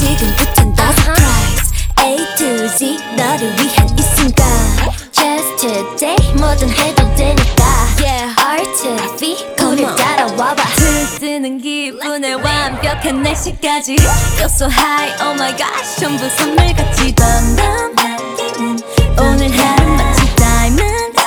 지금부턴 다 surprise A to Z 너를 위한 이 순간 Just today 뭐든 해도 되니까 Yeah R to V 우릴 따라와봐 들뜨는 기분에 완벽한 날씨까지 Feel so high oh my gosh 전부 선물같이 덤덤 오늘 하루 마치 diamond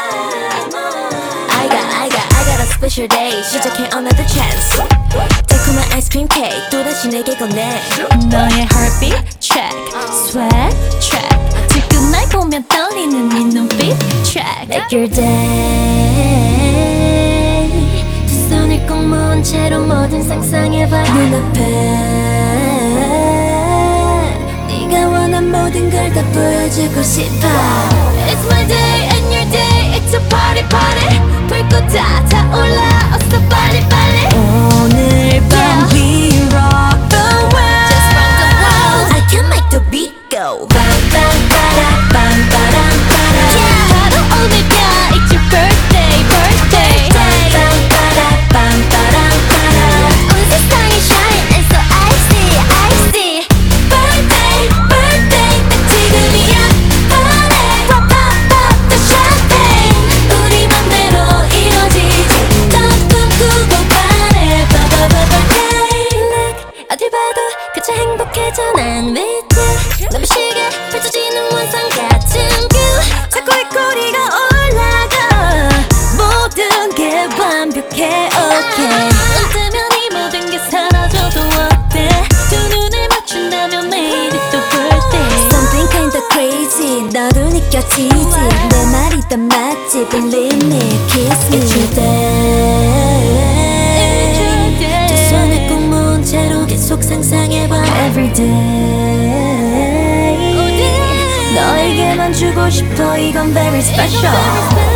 I got a special day 시작해 another chance 달콤한 아이스크림 케이크 또다시 내게 건네 너의 heartbeat check sweat check 지금 날 보면 떨리는 네 눈빛 check Make your day 두 손을 꼭 모은 채로 뭐든 상상해봐 눈앞에 네가 원한 모든 걸 다 보여주고 싶어 It's my day and your day It's a party party 불꽃 다 타올라 어서 빨리 빨리 오늘 밤 we rock the world Just rock the world I can make the beat go Yeah 바로 오늘이야 It's your birthday birthday 온 세상이 shine and so icy icy Birthday birthday 딱 지금이야 Party pop pop pop the champagne 우리 맘대로 이루어지지 더 꿈꾸고 party pop pop pop birthday Look 어딜 봐도 그저 행복해져 난 with you 눈부시게 펼쳐지는 원상 같은 view 자꾸 이 꼬리가 올라가 모든 게 완벽해 okay 눈 뜨면 이 모든 게 사라져도 어때 두 눈을 맞춘다면 매일이 또 birthday Something kinda crazy 너도 느껴지지 내 말이 다 맞지 Believe me kiss me It's your day 두 손을 꼭 모은 채로 계속 상상해봐 Every day 너에게만 주고 싶어 이건 very special